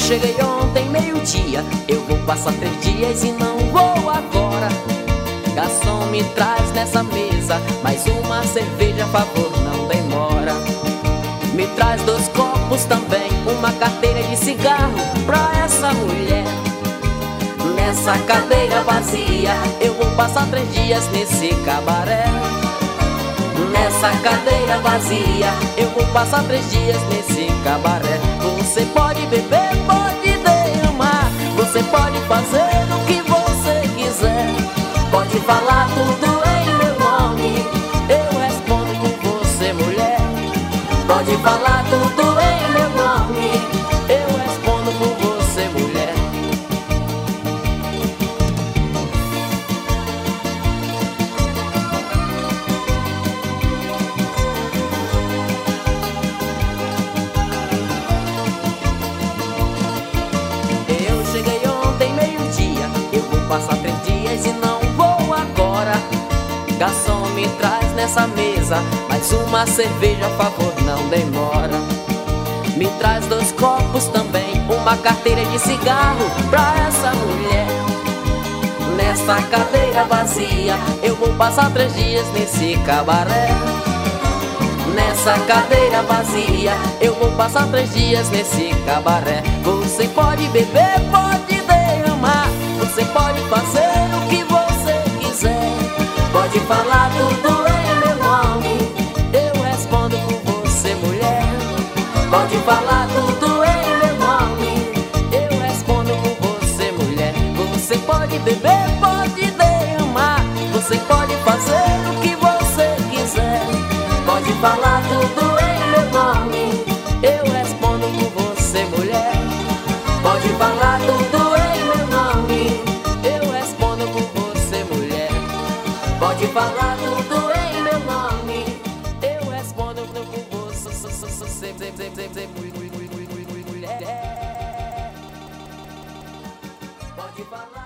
cheguei ontem meio-dia, eu vou passar 3 dias e não vou agora. Garçom, me traz nessa mesa mais uma cerveja, a favor, não demora. Me traz 2 copos também, uma carteira de cigarro pra essa mulher. Nessa cadeira vazia eu vou passar 3 dias nesse cabaré. Nessa cadeira vazia eu vou passar 3 dias nesse cabaré. Você pode beber, pode derramar, você pode fazer o que você quiser, pode falar tudo em meu nome, eu respondo por você, mulher. Pode falar tudo em meu nome, eu respondo por você, mulher. Eu cheguei ontem meio-dia, eu vou passar 3 dias e não vou agora. Garçom, me traz nessa mesa mais uma cerveja, a favor, não demora. Me traz 2 copos também, uma carteira de cigarro pra essa mulher. Nessa cadeira vazia eu vou passar 3 dias nesse cabaré. Nessa cadeira vazia eu vou passar 3 dias nesse cabaré. Você pode beber, pode derramar, você pode fazer o que você quiser, pode falar tudo em meu nome, eu respondo por você, mulher. Pode falar tudo em meu nome, eu respondo por você, mulher. Você pode beber, pode derramar, você pode fazer o que você quiser, pode falar tudo em meu nome, eu respondo por você, mulher. Pode falar tudo em meu nome, eu respondo por você, mulher. Pode falar tudo em meu nome, eu respondo por você, mulher. Pode falar.